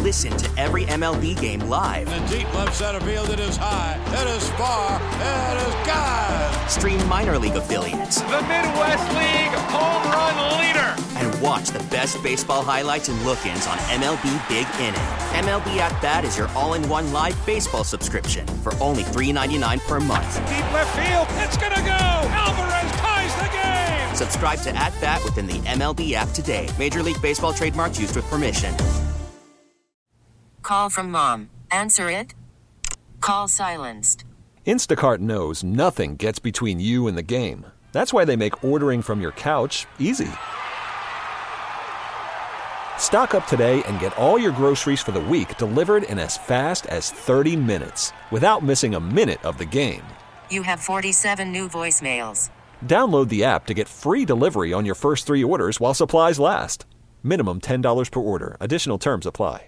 Listen to every MLB game live. In the deep left center field, it is high, it is far, it is gone. Stream minor league affiliates. The Midwest League home run leader. And watch the best baseball highlights and look-ins on MLB Big Inning. MLB At Bat is your all-in-one live baseball subscription for only $3.99 per month. Deep left field, it's gonna go. Alvarez ties the game. Subscribe to At Bat within the MLB app today. Major League Baseball trademarks used with permission. Call from mom. Answer it. Call silenced. Instacart knows nothing gets between you and the game. That's why they make ordering from your couch easy. Stock up today and get all your groceries for the week delivered in as fast as 30 minutes without missing a minute of the game. You have 47 new voicemails. Download the app to get free delivery on your first 3 orders while supplies last. Minimum $10 per order. Additional terms apply.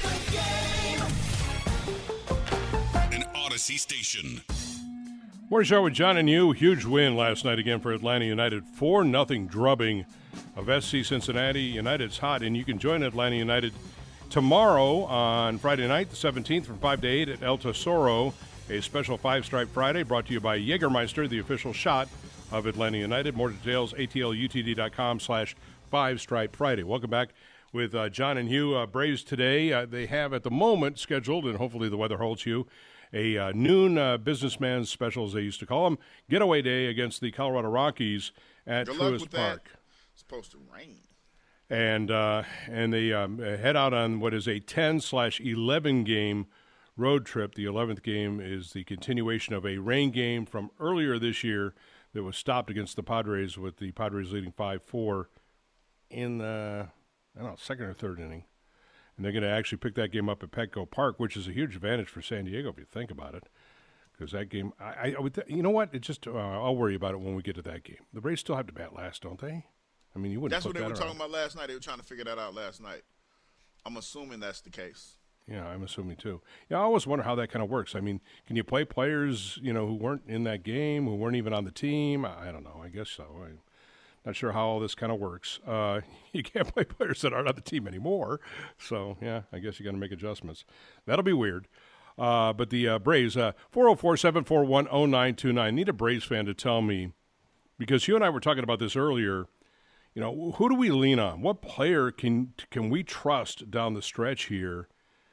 An Odyssey station. Morning Show with John and you. Huge win last night again for Atlanta United. 4-0 drubbing of SC Cincinnati. United's hot, and you can join Atlanta United tomorrow on Friday night, the 17th, from 5 to 8 at El Tesoro. A special 5-Stripe Friday brought to you by Jägermeister, the official shot of Atlanta United. More details, atlutd.com/5-Stripe Friday. Welcome back with John and Hugh. Braves today, they have at the moment scheduled, and hopefully the weather holds you, a noon businessman's special, as they used to call them, getaway day against the Colorado Rockies at Truist Park. It's supposed to rain. And they head out on what is a 10/11 game road trip. The 11th game is the continuation of a rain game from earlier this year that was stopped against the Padres, with the Padres leading 5-4 in the, second or third inning. And they're going to actually pick that game up at Petco Park, which is a huge advantage for San Diego if you think about it. Because that game, I would, you know what? It's just, I'll worry about it when we get to that game. The Braves still have to bat last, don't they? I mean, you wouldn't. That's what they were around. talking about last night. They were trying to figure that out last night. I'm assuming that's the case. Yeah, I'm assuming too. Yeah, I always wonder how that kind of works. I mean, can you play players, who weren't in that game, who weren't even on the team? I don't know. I guess so. I'm not sure how all this kind of works. You can't play players that aren't on the team anymore. So, yeah, I guess you got to make adjustments. That'll be weird. But the Braves, 404-741-0929. Need a Braves fan to tell me, because you and I were talking about this earlier, who do we lean on? What player can we trust down the stretch here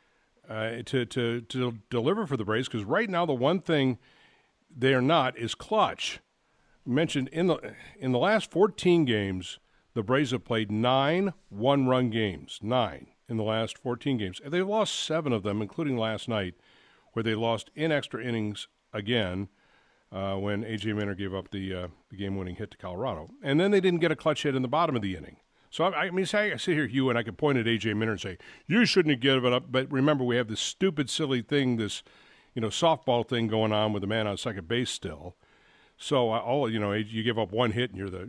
to deliver for the Braves? Because right now the one thing they are not is clutch. Mentioned in the last 14 games, the Braves have played 9 one-run games. 9 in the last 14 games. And they've lost 7 of them, including last night, where they lost in extra innings again when A.J. Minter gave up the game-winning hit to Colorado. And then they didn't get a clutch hit in the bottom of the inning. So, I sit here, Hugh, and I can point at A.J. Minter and say, you shouldn't have given it up. But remember, we have this stupid, silly thing, this softball thing going on with the man on second base still. So, you give up one hit and you're the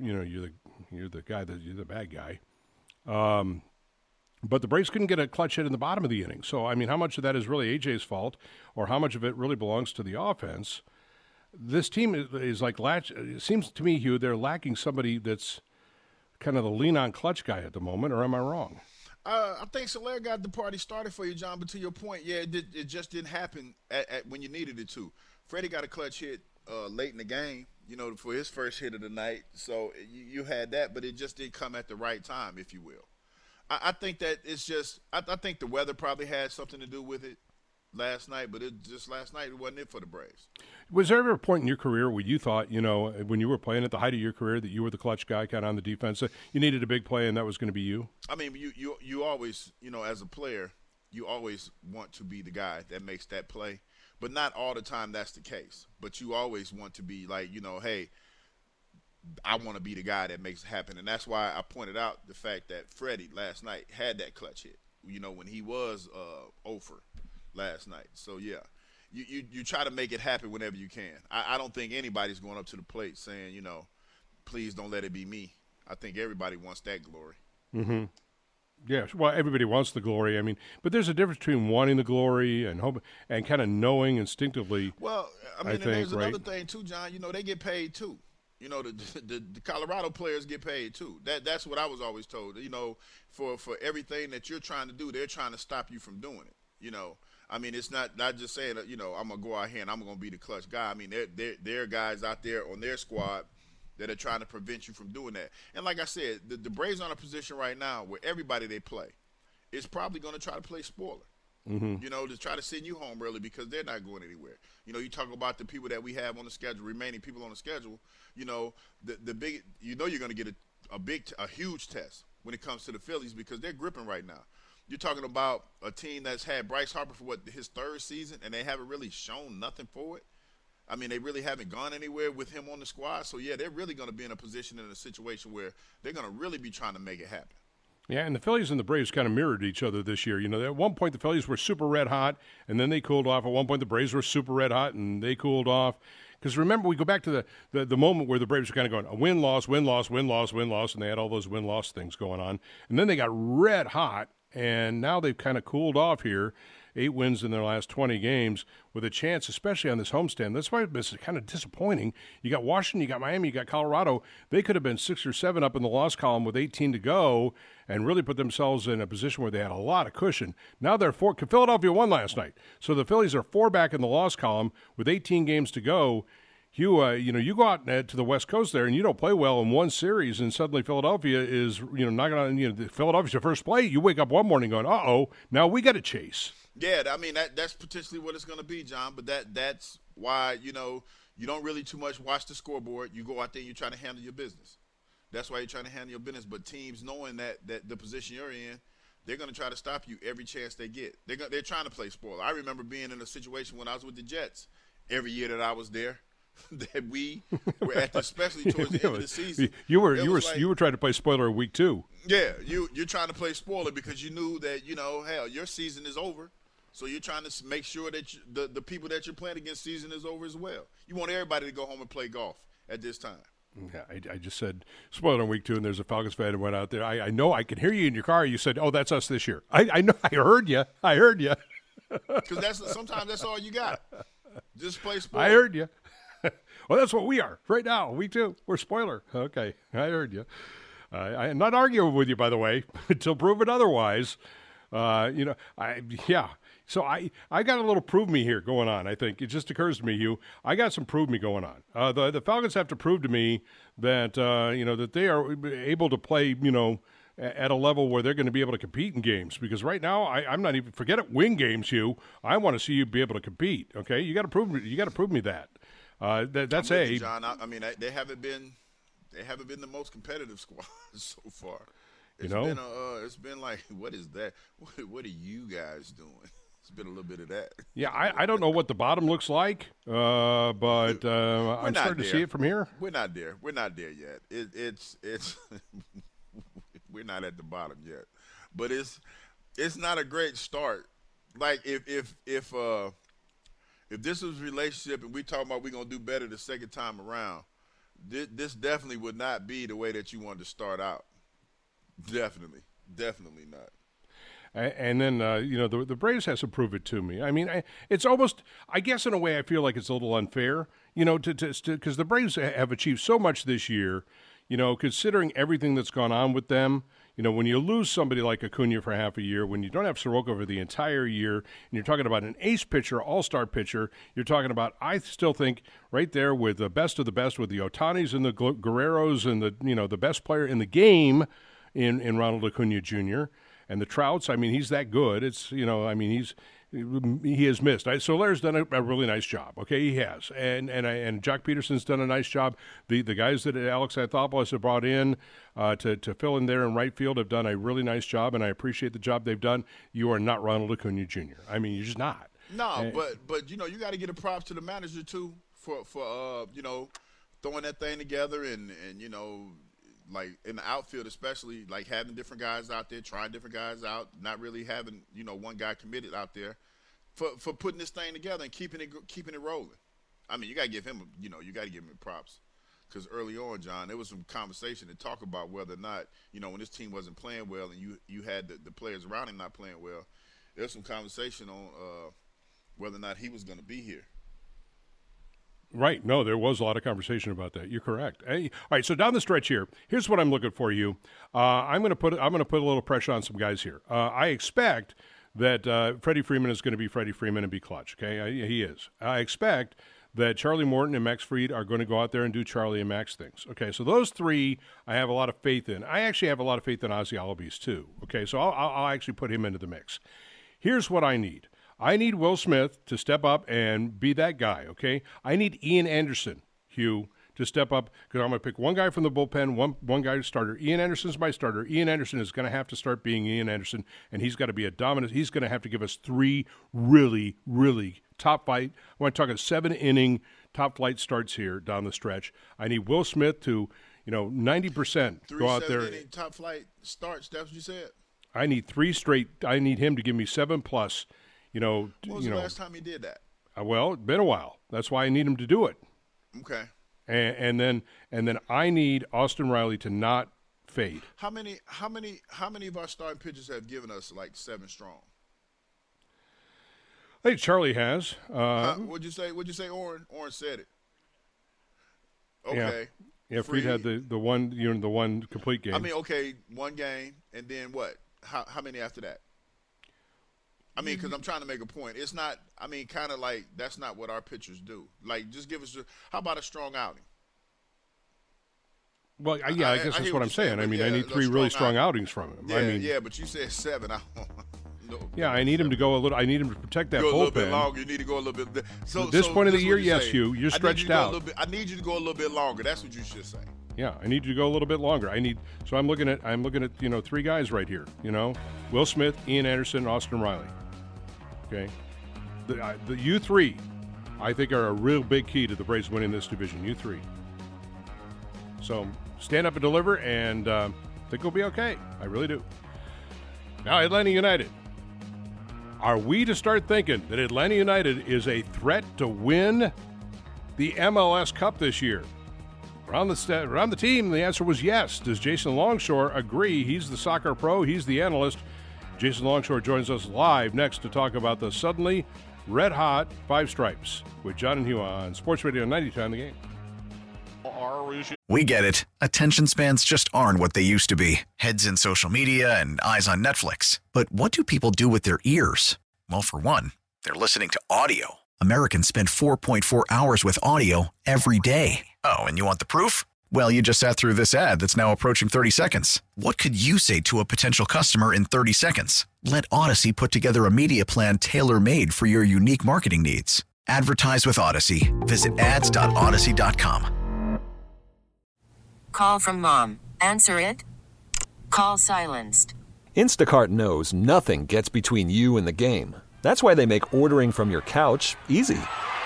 bad guy. But the Braves couldn't get a clutch hit in the bottom of the inning. So, I mean, how much of that is really A.J.'s fault, or how much of it really belongs to the offense? This team is like it seems to me, Hugh, they're lacking somebody that's kind of the lean-on clutch guy at the moment, or am I wrong? I think Soler got the party started for you, John, but to your point, yeah, it just didn't happen at when you needed it to. Freddie got a clutch hit late in the game, for his first hit of the night. So you had that, but it just didn't come at the right time, if you will. I think that it's just – I think the weather probably had something to do with it last night, but last night it wasn't it for the Braves. Was there ever a point in your career where you thought, when you were playing at the height of your career, that you were the clutch guy kind of on the defense? You needed a big play and that was going to be you? I mean, you always, as a player, you always want to be the guy that makes that play. But not all the time that's the case. But you always want to be like, hey, I want to be the guy that makes it happen. And that's why I pointed out the fact that Freddie last night had that clutch hit, when he was over last night. So, yeah, you try to make it happen whenever you can. I don't think anybody's going up to the plate saying, please don't let it be me. I think everybody wants that glory. Mm-hmm. Yeah, well, everybody wants the glory. I mean, but there's a difference between wanting the glory and hope and kind of knowing instinctively. Well, I mean, and there's another thing too, John. They get paid too. You know, the Colorado players get paid too. That's what I was always told. You know, for everything that you're trying to do, they're trying to stop you from doing it. You know, I mean, it's not just saying, you know, I'm gonna go out here and I'm gonna be the clutch guy. I mean, there are guys out there on their squad that are trying to prevent you from doing that. And like I said, the Braves are in a position right now where everybody they play is probably going to try to play spoiler. You know, to try to send you home early because they're not going anywhere. You know, you talk about the people that we have on the schedule, remaining people on the schedule. You know, the big, you know, you're going to get a huge test when it comes to the Phillies because they're gripping right now. You're talking about a team that's had Bryce Harper for his third season, and they haven't really shown nothing for it. I mean, they really haven't gone anywhere with him on the squad. So yeah, they're really going to be in a situation where they're going to really be trying to make it happen. Yeah, and the Phillies and the Braves kind of mirrored each other this year. You know, at one point the Phillies were super red hot, and then they cooled off. At one point the Braves were super red hot, and they cooled off. Because remember, we go back to the moment where the Braves were kind of going a win-loss, win-loss, win-loss, win-loss, and they had all those win-loss things going on. And then they got red hot, and now they've kind of cooled off here. 8 wins in their last 20 games with a chance, especially on this homestand. That's why it's kind of disappointing. You got Washington, you got Miami, you got Colorado. They could have been 6 or 7 up in the loss column with 18 to go and really put themselves in a position where they had a lot of cushion. Now they're 4. Philadelphia won last night. So the Phillies are 4 back in the loss column with 18 games to go. You go out to the West Coast there and you don't play well in one series, and suddenly Philadelphia is knocking on Philadelphia's your first play. You wake up one morning going, uh-oh, now we got to chase. Yeah, I mean that's potentially what it's going to be, John. But that's why you don't really too much watch the scoreboard. You go out there and you try to handle your business. That's why you're trying to handle your business. But teams knowing that the position you're in, they're going to try to stop you every chance they get. They're trying to play spoiler. I remember being in a situation when I was with the Jets every year that I was there. That we were at, especially towards the end of the season. You were trying to play spoiler in week 2. Yeah, you're trying to play spoiler because you knew that hell, your season is over. So you're trying to make sure that the people that you're playing against season is over as well. You want everybody to go home and play golf at this time. Yeah, I just said spoiler in week 2, and there's a Falcons fan who went out there. I know I can hear you in your car. You said, "Oh, that's us this year." I know. I heard you. Because sometimes that's all you got. Just play spoiler. I heard you. Well, that's what we are right now. We too. We're spoiler. Okay, I heard you. I'm not arguing with you, by the way, until proven otherwise. So I got a little prove me here going on. I think it just occurs to me, Hugh. I got some prove me going on. The Falcons have to prove to me that that they are able to play at a level where they're going to be able to compete in games. Because right now, I'm not even forget it. Win games, Hugh. I want to see you be able to compete. Okay, you got to prove me that. That's John. I mean, they haven't been the most competitive squad so far. It's been like, what is that? What are you guys doing? It's been a little bit of that. Yeah, I don't know what the bottom looks like, but I'm starting to see it from here. We're not there. We're not there yet. It's we're not at the bottom yet, but it's not a great start. Like if this was a relationship and we talking about we're going to do better the second time around, this definitely would not be the way that you wanted to start out. Definitely not. And then, the Braves has to prove it to me. I mean, it's almost, I guess in a way I feel like it's a little unfair, because the Braves have achieved so much this year, considering everything that's gone on with them. When you lose somebody like Acuna for half a year, when you don't have Soroka for the entire year, and you're talking about an ace pitcher, all-star pitcher, you're talking about, I still think, right there with the best of the best, with the Otanis and the Guerreros and the best player in the game in Ronald Acuna Jr., and the Trouts. I mean, he's that good. It's, he has missed. Solaire's done a really nice job. Okay, he has, and Jock Peterson's done a nice job. The guys that Alex Anthopoulos have brought in to fill in there in right field have done a really nice job, and I appreciate the job they've done. You are not Ronald Acuna Jr. I mean, you're just not. No, but you got to get a props to the manager too for throwing that thing together and like in the outfield especially, like having different guys out there, trying different guys out, not really having one guy committed out there for putting this thing together and keeping it rolling. I mean, you got to give him props, because early on, John, there was some conversation to talk about whether or not when this team wasn't playing well and you had the players around him not playing well, there was some conversation on whether or not he was going to be here. Right. No, there was a lot of conversation about that. You're correct. Hey, all right. So down the stretch here, here's what I'm looking for you. I'm going to put a little pressure on some guys here. I expect that Freddie Freeman is going to be Freddie Freeman and be clutch. Okay, he is. I expect that Charlie Morton and Max Fried are going to go out there and do Charlie and Max things. Okay, so those three I have a lot of faith in. I actually have a lot of faith in Ozzie Albies too. Okay, so I'll actually put him into the mix. Here's what I need. I need Will Smith to step up and be that guy, okay? I need Ian Anderson, Hugh, to step up because I'm going to pick one guy from the bullpen, one guy to starter. Ian Anderson's my starter. Ian Anderson is going to have to start being Ian Anderson, and he's got to be a dominant. He's going to have to give us three really, really top flight. I want to talk a 7-inning top flight starts here down the stretch. I need Will Smith to, 90% go out there. 3 7-inning top flight starts, that's what you said? I need 3 straight. I need him to give me 7+. When was the last time he did that? Well, it's been a while. That's why I need him to do it. Okay. And then I need Austin Riley to not fade. How many of our starting pitchers have given us like 7 strong? I think Charlie has. What'd you say? Oren said it. Okay. Yeah, Fried had the one complete game. I mean, okay, one game, and then what? How many after that? I mean, because I'm trying to make a point. It's not, kind of like that's not what our pitchers do. Like, just give us how about a strong outing? Well, I guess that's what I'm saying. I need 3 really strong outings from him. Yeah, but you said 7. I need him to go a little. I need him to protect that bullpen. Go a little bit longer. You need to go a little bit. So at this point of the year, yes, Hugh, you're stretched out. I need you to go a little bit longer. That's what you should say. Yeah, I need you to go a little bit longer. So I'm looking at 3 guys right here. Will Smith, Ian Anderson, Austin Riley. Okay, the U3, I think, are a real big key to the Braves winning this division. U3. So stand up and deliver, and I think we'll be okay. I really do. Now, Atlanta United. Are we to start thinking that Atlanta United is a threat to win the MLS Cup this year? Around the team, the answer was yes. Does Jason Longshore agree? He's the soccer pro. He's the analyst. Jason Longshore joins us live next to talk about the suddenly red-hot 5 Stripes with John and Hugh on Sports Radio 92 on the Game. We get it. Attention spans just aren't what they used to be. Heads in social media and eyes on Netflix. But what do people do with their ears? Well, for one, they're listening to audio. Americans spend 4.4 hours with audio every day. Oh, and you want the proof? Well, you just sat through this ad that's now approaching 30 seconds. What could you say to a potential customer in 30 seconds? Let Odyssey put together a media plan tailor-made for your unique marketing needs. Advertise with Odyssey. Visit ads.odyssey.com. Call from mom. Answer it. Call silenced. Instacart knows nothing gets between you and the game. That's why they make ordering from your couch easy.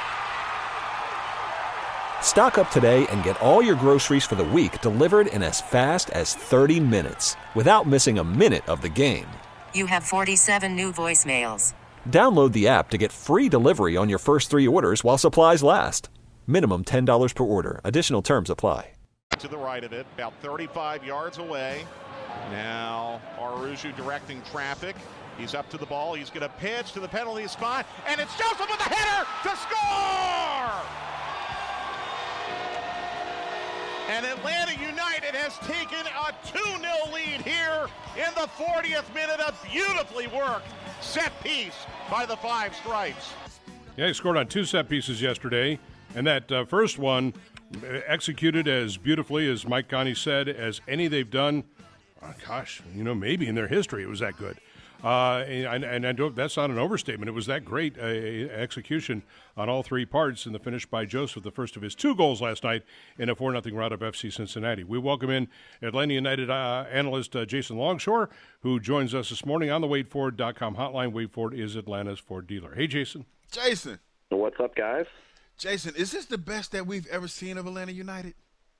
Stock up today and get all your groceries for the week delivered in as fast as 30 minutes without missing a minute of the game. You have 47 new voicemails. Download the app to get free delivery on your first 3 orders while supplies last. Minimum $10 per order. Additional terms apply. To the right of it, about 35 yards away. Now Araujo directing traffic. He's up to the ball. He's going to pitch to the penalty spot. And it's Joseph with the header to score! And Atlanta United has taken a 2-0 lead here in the 40th minute. A beautifully worked set piece by the 5 Stripes. Yeah, he scored on 2 set pieces yesterday. And that first one executed as beautifully, as Mike Connie said, as any they've done. Maybe in their history it was that good. And I don't, that's not an overstatement. It was that great execution on all 3 parts, and the finish by Joseph, the first of his 2 goals last night in a 4-0 rout of FC Cincinnati. We welcome in Atlanta United analyst Jason Longshore, who joins us this morning on the WadeFord.com hotline. Wade Ford is Atlanta's Ford dealer. Hey, Jason. Jason. What's up, guys? Jason, is this the best that we've ever seen of Atlanta United?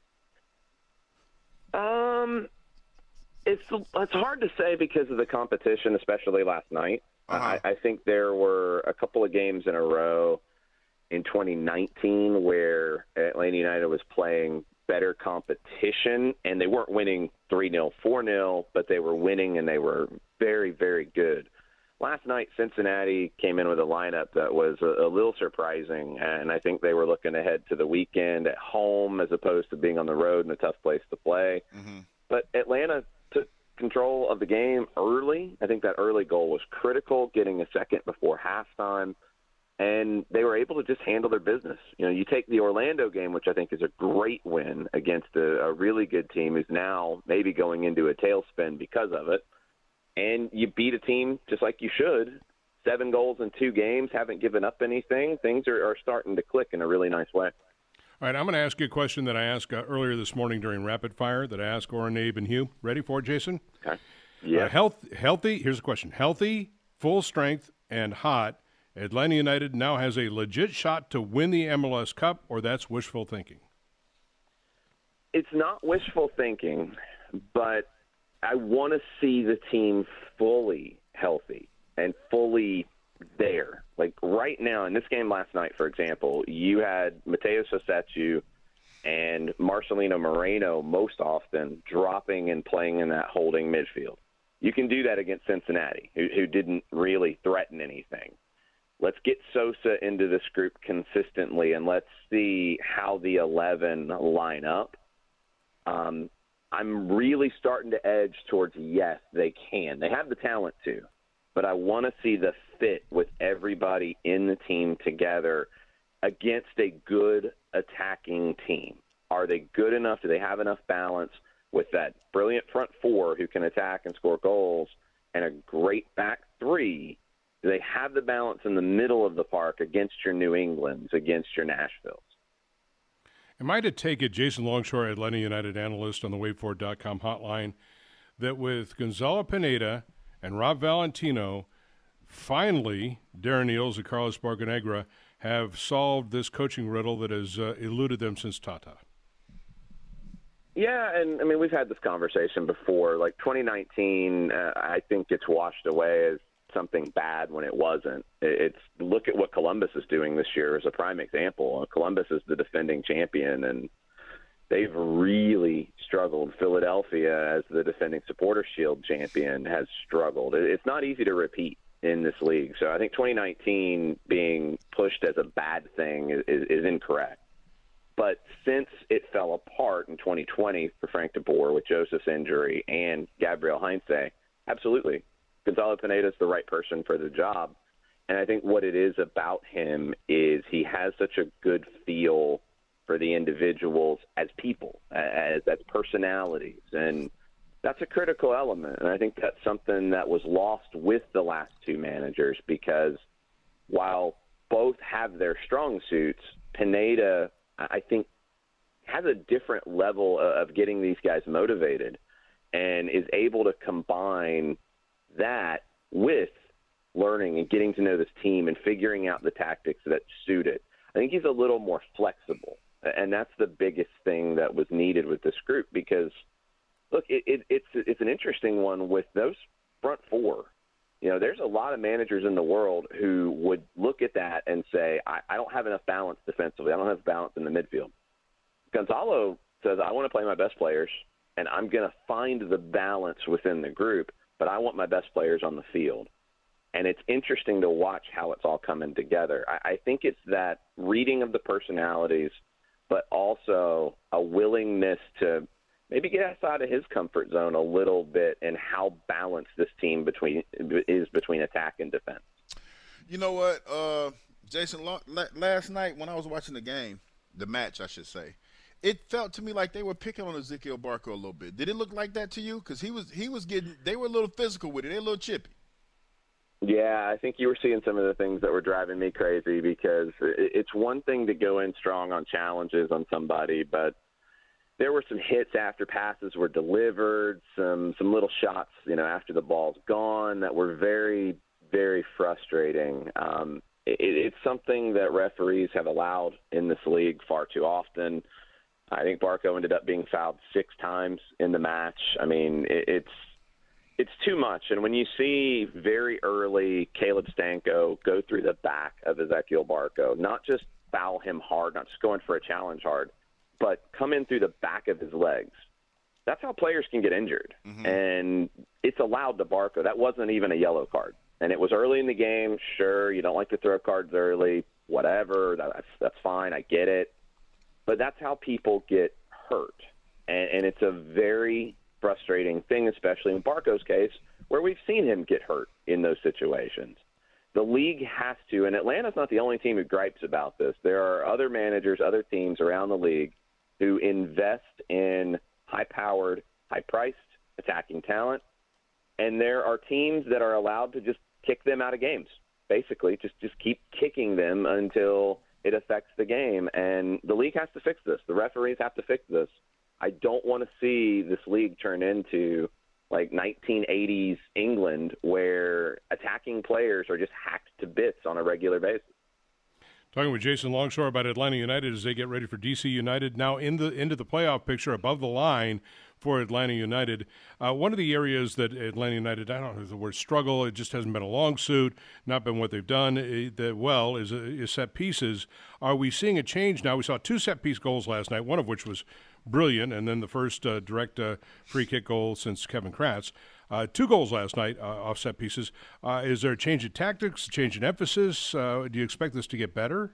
It's hard to say because of the competition, especially last night. I think there were a couple of games in a row in 2019 where Atlanta United was playing better competition, and they weren't winning 3-0, 4-0, but they were winning, and they were very, very good. last night Cincinnati came in with a lineup that was a little surprising, and I think they were looking ahead to the weekend at home as opposed to being on the road in a tough place to play. Mm-hmm. But Atlanta took control of the game early. I think that early goal was critical, getting a second before halftime, and they were able to just handle their business. You take the Orlando game, which I think is a great win against a really good team who's now maybe going into a tailspin because of it, and you beat a team just like you should. 7 goals in 2 games, haven't given up anything. Things are starting to click in a really nice way. All right, I'm going to ask you a question that I asked earlier this morning during Rapid Fire that I asked Oren, Abe, and Hugh. Ready for it, Jason? Okay. Yeah. Healthy, here's the question. Healthy, full strength, and hot, Atlanta United now has a legit shot to win the MLS Cup, or that's wishful thinking? It's not wishful thinking, but I want to see the team fully healthy and fully there. Like right now, in this game last night, for example, you had Matheus Rossetto and Marcelino Moreno most often dropping and playing in that holding midfield. You can do that against Cincinnati, who didn't really threaten anything. Let's get Sosa into this group consistently, and let's see how the 11 line up. I'm really starting to edge towards yes, they can. They have the talent to. But I want to see the fit with everybody in the team together against a good attacking team. Are they good enough? Do they have enough balance with that brilliant front 4 who can attack and score goals and a great back 3? Do they have the balance in the middle of the park against your New Englands, against your Nashvilles? Am I to take it, Jason Longshore, Atlanta United analyst on the WaveForward.com hotline, that with Gonzalo Pineda and Rob Valentino, finally, Darren Eales and Carlos Bocanegra have solved this coaching riddle that has eluded them since Tata? Yeah, and, I mean, we've had this conversation before. Like 2019, I think gets washed away as something bad when it wasn't. It's look at what Columbus is doing this year as a prime example. Columbus is the defending champion, and they've really struggled. Philadelphia, as the defending Supporters Shield champion, has struggled. It's not easy to repeat in this league. So I think 2019 being pushed as a bad thing is incorrect. But since it fell apart in 2020 for Frank de Boer with Joseph's injury and Gabriel Heinze, absolutely, Gonzalo Pineda is the right person for the job. And I think what it is about him is he has such a good feel for the individuals as people, as personalities. And that's a critical element. And I think that's something that was lost with the last 2 managers, because while both have their strong suits, Pineda, I think, has a different level of getting these guys motivated and is able to combine that with learning and getting to know this team and figuring out the tactics that suit it. I think he's a little more flexible, and that's the biggest thing that was needed with this group, because, look, it's an interesting one with those front 4. You know, there's a lot of managers in the world who would look at that and say, I don't have enough balance defensively. I don't have balance in the midfield. Gonzalo says, I want to play my best players, and I'm going to find the balance within the group, but I want my best players on the field. And it's interesting to watch how it's all coming together. I think it's that reading of the personalities, but also a willingness to maybe get outside of his comfort zone a little bit and how balanced this team is between attack and defense. You know what, Jason, last night when I was watching the match, I should say, it felt to me like they were picking on Ezequiel Barco a little bit. Did it look like that to you? Because they were a little physical with it. They were a little chippy. Yeah, I think you were seeing some of the things that were driving me crazy, because it's one thing to go in strong on challenges on somebody, but there were some hits after passes were delivered, some little shots, after the ball's gone that were very, very frustrating. It's something that referees have allowed in this league far too often. I think Barco ended up being fouled 6 times in the match. I mean, it's too much. And when you see very early Caleb Stanko go through the back of Ezequiel Barco, not just foul him hard, not just going for a challenge hard, but come in through the back of his legs, that's how players can get injured. Mm-hmm. And it's allowed to Barco. That wasn't even a yellow card. And it was early in the game. Sure, you don't like to throw cards early, whatever. That's fine. I get it. But that's how people get hurt. And it's a very frustrating thing, especially in Barco's case, where we've seen him get hurt in those situations. The league has to, and Atlanta's not the only team who gripes about this. There are other managers, other teams around the league who invest in high-powered, high-priced attacking talent, and there are teams that are allowed to just kick them out of games, basically. Just keep kicking them until it affects the game, and the league has to fix this. The referees have to fix this. I don't want to see this league turn into like 1980s England where attacking players are just hacked to bits on a regular basis. Talking with Jason Longshore about Atlanta United as they get ready for DC United, now into the playoff picture, above the line for Atlanta United. One of the areas that Atlanta United, I don't know if the word struggle, it just hasn't been a long suit, not been what they've done is set pieces. Are we seeing a change now? We saw 2 set-piece goals last night, one of which was brilliant, and then the first direct free kick goal since Kevin Kratz. 2 goals last night off set pieces. Is there a change in tactics, change in emphasis? Do you expect this to get better?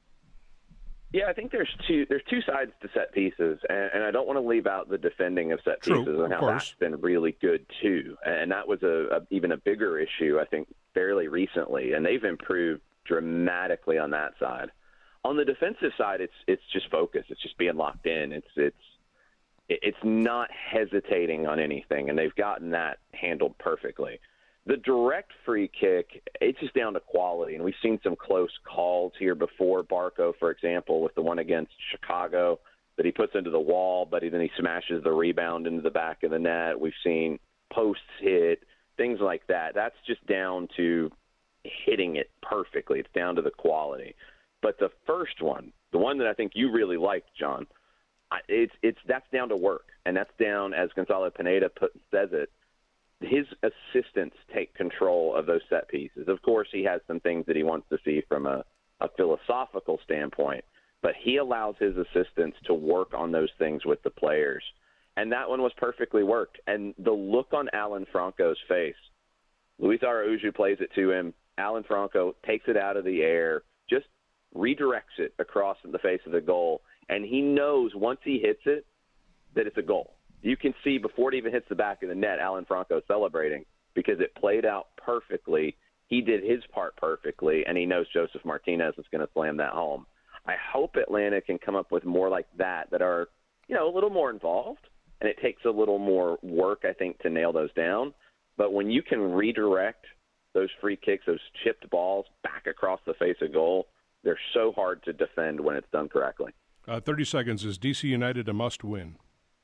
Yeah, I think there's two sides to set pieces, and I don't want to leave out the defending of set pieces and how that's been really good too. And that was even a bigger issue, I think, fairly recently, and they've improved dramatically on that side. On the defensive side, it's just focus. It's just being locked in. It's not hesitating on anything, and they've gotten that handled perfectly. The direct free kick, it's just down to quality, and we've seen some close calls here before. Barco, for example, with the one against Chicago that he puts into the wall, but then he smashes the rebound into the back of the net. We've seen posts hit, things like that. That's just down to hitting it perfectly. It's down to the quality. But the first one, the one that I think you really liked, John, that's down to work, and that's down, as Gonzalo Pineda says it, his assistants take control of those set pieces. Of course, he has some things that he wants to see from a philosophical standpoint, but he allows his assistants to work on those things with the players. And that one was perfectly worked. And the look on Alan Franco's face, Luis Araujo plays it to him. Alan Franco takes it out of the air, just redirects it across the face of the goal, and he knows once he hits it that it's a goal. You can see before it even hits the back of the net, Alan Franco celebrating because it played out perfectly. He did his part perfectly, and he knows Joseph Martinez is going to slam that home. I hope Atlanta can come up with more like that are, a little more involved, and it takes a little more work, I think, to nail those down. But when you can redirect those free kicks, those chipped balls back across the face of goal, they're so hard to defend when it's done correctly. 30 seconds. Is DC United a must-win?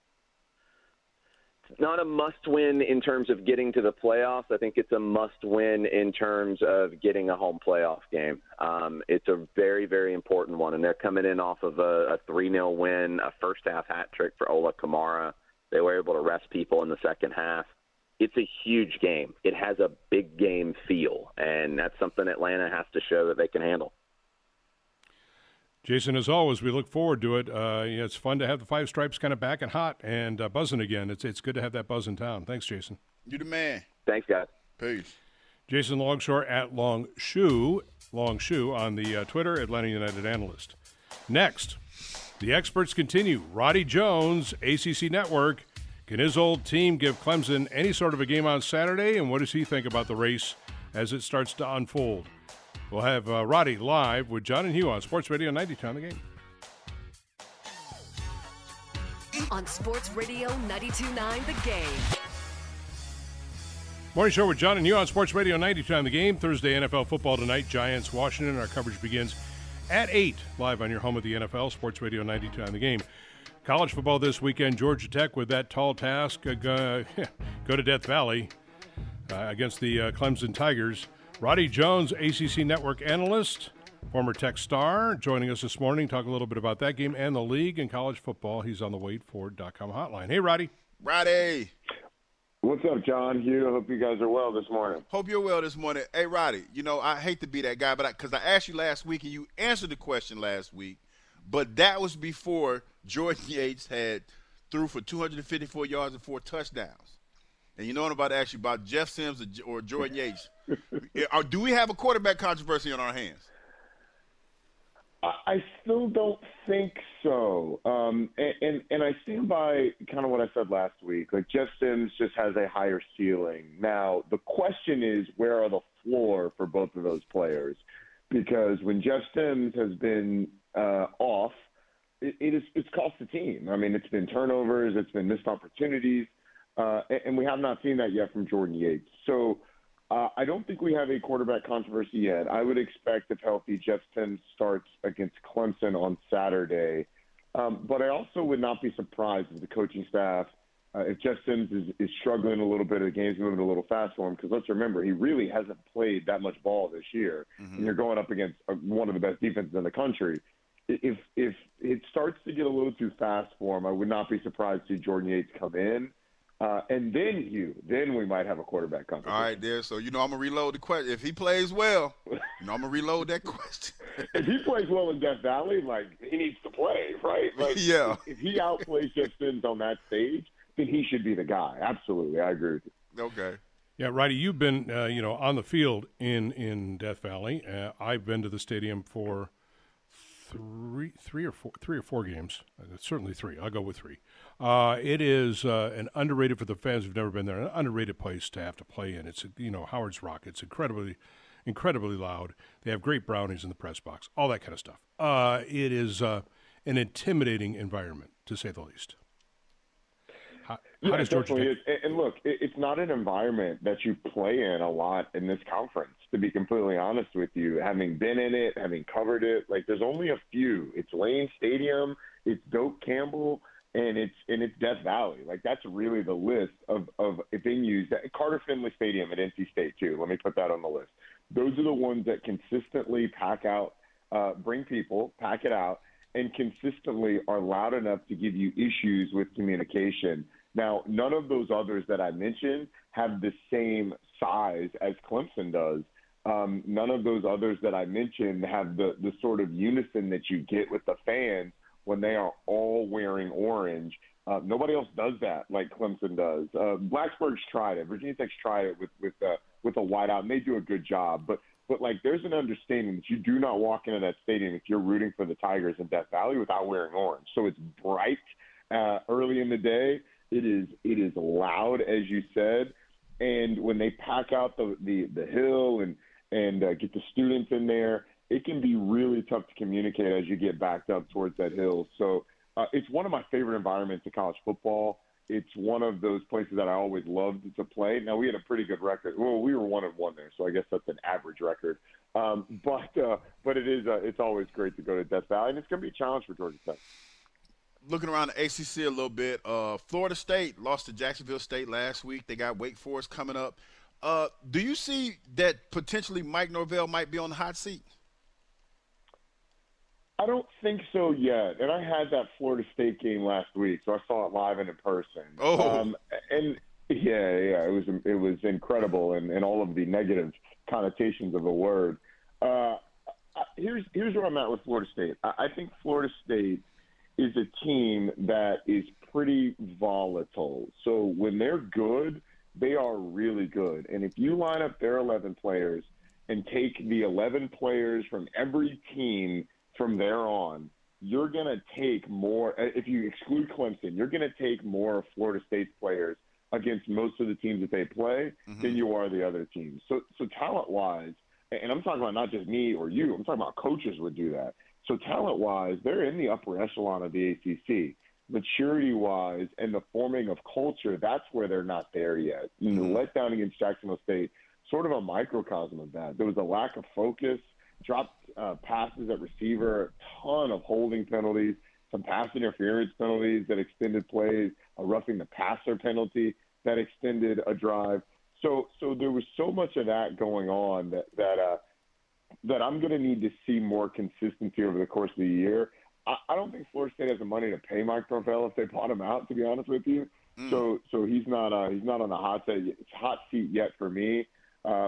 Not a must-win in terms of getting to the playoffs. I think it's a must-win in terms of getting a home playoff game. It's a very, very important one, and they're coming in off of a 3-0 win, a first-half hat trick for Ola Kamara. They were able to rest people in the second half. It's a huge game. It has a big game feel, and that's something Atlanta has to show that they can handle. Jason, as always, we look forward to it. It's fun to have the Five Stripes kind of back and hot and buzzing again. It's good to have that buzz in town. Thanks, Jason. You the man. Thanks, guys. Peace. Jason Longshore at Longshoe on the Twitter, Atlanta United analyst. Next, the experts continue. Roddy Jones, ACC Network. Can his old team give Clemson any sort of a game on Saturday? And what does he think about the race as it starts to unfold? We'll have Roddy live with John and Hugh on Sports Radio 92 on the Game. On Sports Radio 92.9 The Game. Morning show with John and Hugh on Sports Radio 92 on the Game. Thursday NFL football tonight. Giants, Washington. Our coverage begins at 8, live on your home of the NFL, Sports Radio 92 on the Game. College football this weekend. Georgia Tech with that tall task. Go to Death Valley against the Clemson Tigers. Roddy Jones, ACC Network analyst, former Tech star, joining us this morning. Talk a little bit about that game and the league and college football. He's on the WadeFord.com hotline. Hey, Roddy. Roddy. What's up, John? Hugh, I hope you guys are well this morning. Hope you're well this morning. Hey, Roddy, I hate to be that guy, but because I asked you last week and you answered the question last week, but that was before Jordan Yates had threw for 254 yards and 4 touchdowns. And you know what I'm about to ask you about Jeff Sims or Jordan Yates. Do we have a quarterback controversy on our hands? I still don't think so. And I stand by kind of what I said last week. Like, Jeff Sims just has a higher ceiling. Now, the question is, where are the floor for both of those players? Because when Jeff Sims has been off, it's cost the team. I mean, it's been turnovers, it's been missed opportunities, and we have not seen that yet from Jordan Yates. So I don't think we have a quarterback controversy yet. I would expect, if healthy, Jeff Sims starts against Clemson on Saturday. But I also would not be surprised if the coaching staff, if Jeff Sims is struggling a little bit, the game's moving a little fast for him, because let's remember, he really hasn't played that much ball this year, and you're going up against one of the best defenses in the country. If it starts to get a little too fast for him, I would not be surprised to see Jordan Yates come in. And then we might have a quarterback controversy. All right, there. So, I'm going to reload the question. If he plays well, I'm going to reload that question. If he plays well in Death Valley, he needs to play, right? Yeah. If he outplays Jeff Sims on that stage, then he should be the guy. Absolutely. I agree with you. Okay. Yeah, Righty, you've been, on the field in Death Valley. I've been to the stadium for three or four games. Certainly three. I'll go with three. It is an underrated, for the fans who've never been there, an underrated place to have to play in. It's Howard's Rock. It's incredibly loud. They have great brownies in the press box, all that kind of stuff. It is an intimidating environment, to say the least. How does Georgia definitely is. And look, it's not an environment that you play in a lot in this conference, to be completely honest with you. Having been in it, having covered it, there's only a few. It's Lane Stadium, it's Doak Campbell, and it's Death Valley. That's really the list of venues. Carter Finley Stadium at NC State, too. Let me put that on the list. Those are the ones that consistently pack out, bring people, pack it out, and consistently are loud enough to give you issues with communication. Now, none of those others that I mentioned have the same size as Clemson does. None of those others that I mentioned have the sort of unison that you get with the fans when they are all wearing orange. Nobody else does that like Clemson does. Blacksburg's tried it. Virginia Tech's tried it with a whiteout, and they do a good job. But there's an understanding that you do not walk into that stadium if you're rooting for the Tigers in Death Valley without wearing orange. So it's bright early in the day. It is loud, as you said, and when they pack out the hill and get the students in there, it can be really tough to communicate as you get backed up towards that hill. So it's one of my favorite environments in college football. It's one of those places that I always loved to play. Now, we had a pretty good record. Well, we were 1-1 there, so I guess that's an average record. But it is it's always great to go to Death Valley, and it's going to be a challenge for Georgia Tech. Looking around the ACC a little bit, Florida State lost to Jacksonville State last week. They got Wake Forest coming up. Do you see that potentially Mike Norvell might be on the hot seat? I don't think so yet. And I had that Florida State game last week, so I saw it live and in person. Oh. And it was incredible and all of the negative connotations of the word. Here's where I'm at with Florida State. I think Florida State is a team that is pretty volatile. So when they're good, they are really good. And if you line up their 11 players and take the 11 players from every team from there on, you're going to take more – if you exclude Clemson, you're going to take more of Florida State's players against most of the teams that they play than you are the other teams. So talent-wise – and I'm talking about not just me or you. I'm talking about coaches would do that. So talent-wise, they're in the upper echelon of the ACC. Maturity-wise and the forming of culture, that's where they're not there yet. The letdown against Jacksonville State, sort of a microcosm of that. There was a lack of focus, dropped passes at receiver, a ton of holding penalties, some pass interference penalties that extended plays, a roughing the passer penalty that extended a drive. So there was so much of that going on that I'm going to need to see more consistency over the course of the year. I don't think Florida State has the money to pay Mike Norvell if they bought him out, to be honest with you. So he's not on the hot seat yet for me.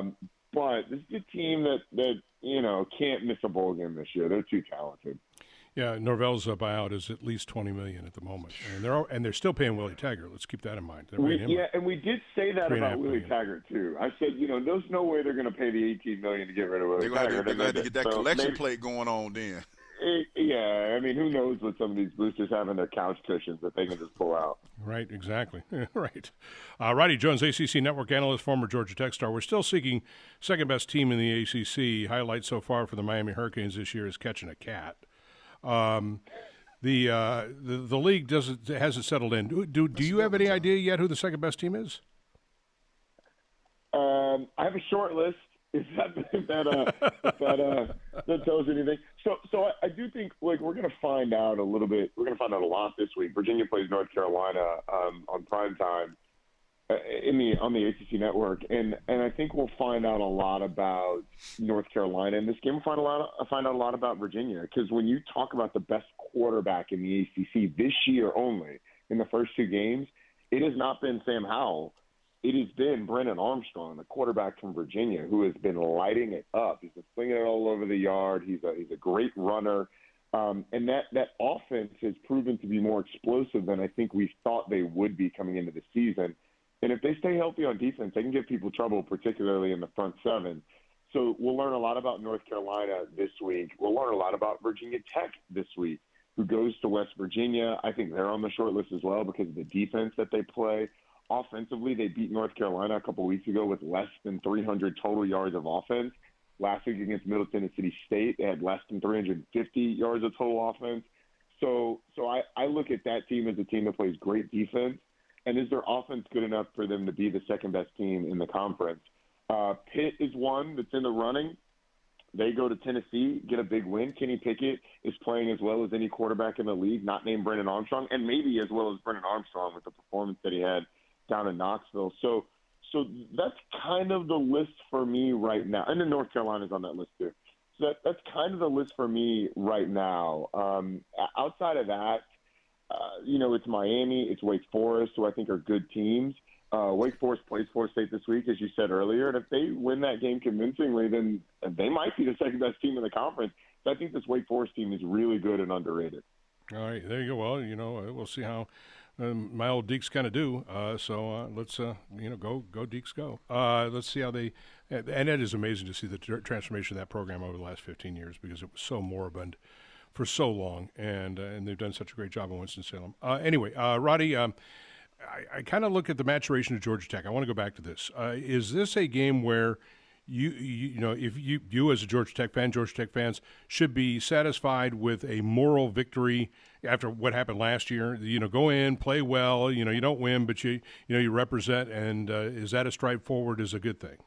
But this is a team that can't miss a bowl game this year. They're too talented. Yeah, Norvell's buyout is at least $20 million at the moment, and they're still paying Willie Taggart. Let's keep that in mind. And we did say that about Willie Taggart too. I said, there's no way they're going to pay the $18 million to get rid of Willie Taggart. They're going to get that collection plate going on then. Yeah, I mean, who knows what some of these boosters have in their couch cushions that they can just pull out. Right, exactly. Right. Roddy Jones, ACC Network analyst, former Georgia Tech star. We're still seeking second-best team in the ACC. Highlight so far for the Miami Hurricanes this year is catching a cat. The league hasn't settled in. Do you have any idea yet who the second-best team is? I have a short list. If that tells you anything. So I do think we're going to find out a little bit. We're going to find out a lot this week. Virginia plays North Carolina on primetime on the ACC network, and I think we'll find out a lot about North Carolina in this game. We'll find out a lot about Virginia, because when you talk about the best quarterback in the ACC this year only in the first two games, it has not been Sam Howell. It has been Brennan Armstrong, the quarterback from Virginia, who has been lighting it up. He's been slinging it all over the yard. He's a great runner. And that offense has proven to be more explosive than I think we thought they would be coming into the season. And if they stay healthy on defense, they can give people trouble, particularly in the front seven. So we'll learn a lot about North Carolina this week. We'll learn a lot about Virginia Tech this week, who goes to West Virginia. I think they're on the short list as well because of the defense that they play. Offensively, they beat North Carolina a couple weeks ago with less than 300 total yards of offense. Last week against Middle Tennessee State, they had less than 350 yards of total offense. So I look at that team as a team that plays great defense. And is their offense good enough for them to be the second-best team in the conference? Pitt is one that's in the running. They go to Tennessee, get a big win. Kenny Pickett is playing as well as any quarterback in the league, not named Brennan Armstrong, and maybe as well as Brennan Armstrong with the performance that he had down in Knoxville. So that's kind of the list for me right now. And then North Carolina's on that list too. So that's kind of the list for me right now. Outside of that, it's Miami, it's Wake Forest, who I think are good teams. Wake Forest plays Florida State this week, as you said earlier, and if they win that game convincingly, then they might be the second-best team in the conference. So I think this Wake Forest team is really good and underrated. All right, there you go. Well, we'll see how my old Deeks kind of do. So let's, go Deeks, go. Let's see how they – and it is amazing to see the transformation of that program over the last 15 years because it was so moribund for so long, and they've done such a great job in Winston-Salem. Anyway, Roddy, I kind of look at the maturation of Georgia Tech. I want to go back to this. Is this a game where if you as a Georgia Tech fans should be satisfied with a moral victory after what happened last year? Go in, play well. You don't win, but you represent. And is that a stride forward? Is a good thing?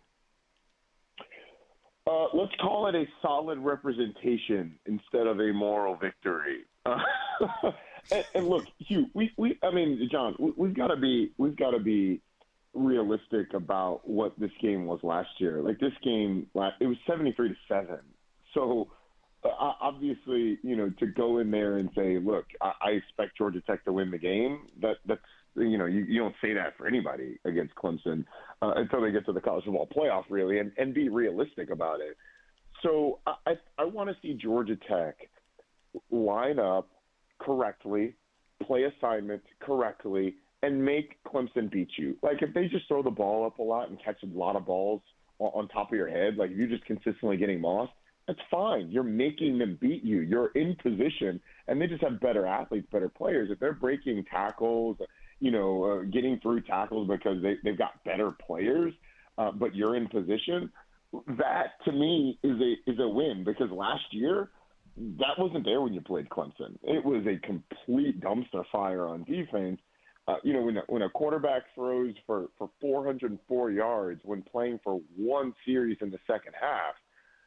Let's call it a solid representation instead of a moral victory. And look, Hugh, John, we've got to be realistic about what this game was last year. Like this game, it was 73-7. So obviously, to go in there and say, look, I expect Georgia Tech to win the game. That's you don't say that for anybody against Clemson until they get to the college football playoff, really, and be realistic about it. So I want to see Georgia Tech line up correctly, play assignments correctly, and make Clemson beat you. Like, if they just throw the ball up a lot and catch a lot of balls on top of your head, like if you're just consistently getting mossed, that's fine. You're making them beat you. You're in position, and they just have better athletes, better players. If they're breaking tackles, getting through tackles because they've got better players, but you're in position, that to me is a win, because last year that wasn't there when you played Clemson. It was a complete dumpster fire on defense. When a quarterback throws for 404 yards when playing for one series in the second half,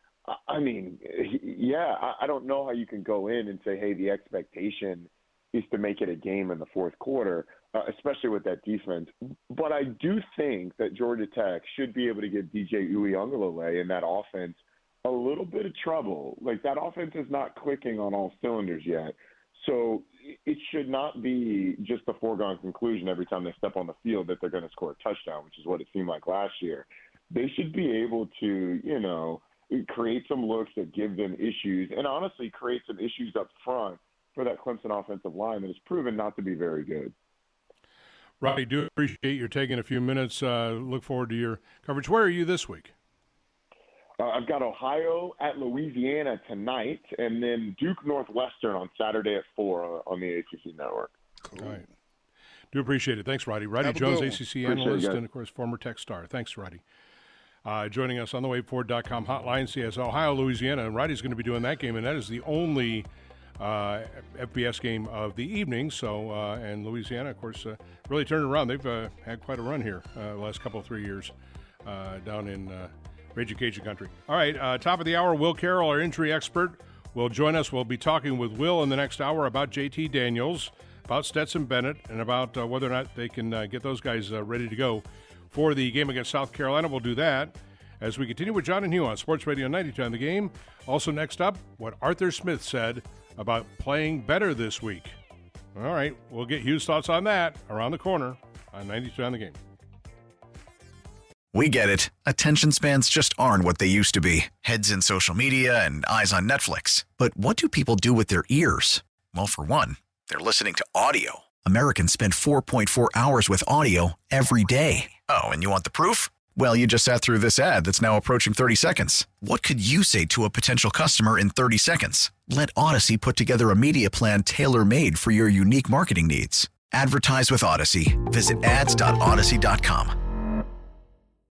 I don't know how you can go in and say, hey, the expectation is to make it a game in the fourth quarter, especially with that defense. But I do think that Georgia Tech should be able to give DJ Uiagalelei in that offense a little bit of trouble. Like, that offense is not clicking on all cylinders yet. So it should not be just a foregone conclusion every time they step on the field that they're going to score a touchdown, which is what it seemed like last year. They should be able to, create some looks that give them issues, and honestly create some issues up front for that Clemson offensive line that has proven not to be very good. Roddy, do appreciate you taking a few minutes. Look forward to your coverage. Where are you this week? I've got Ohio at Louisiana tonight, and then Duke Northwestern on Saturday at 4 on the ACC network. Cool. All right. Do appreciate it. Thanks, Roddy. Roddy Jones, ACC analyst, and, of course, former Tech star. Thanks, Roddy. Joining us on the WadeFord.com hotline, CS Ohio, Louisiana. And Roddy's going to be doing that game, and that is the only FBS game of the evening. So, and Louisiana, of course, really turned around. They've had quite a run here the last couple of 3 years down in Raging Cajun country. All right, top of the hour, Will Carroll, our injury expert, will join us. We'll be talking with Will in the next hour about JT Daniels, about Stetson Bennett, and about whether or not they can get those guys ready to go for the game against South Carolina. We'll do that as we continue with John and Hugh on Sports Radio 92 on the Game. Also next up, what Arthur Smith said about playing better this week. All right, we'll get Hugh's thoughts on that around the corner on 92 on the Game. We get it. Attention spans just aren't what they used to be. Heads in social media and eyes on Netflix. But what do people do with their ears? Well, for one, they're listening to audio. Americans spend 4.4 hours with audio every day. Oh, and you want the proof? Well, you just sat through this ad that's now approaching 30 seconds. What could you say to a potential customer in 30 seconds? Let Odyssey put together a media plan tailor-made for your unique marketing needs. Advertise with Odyssey. Visit ads.odyssey.com.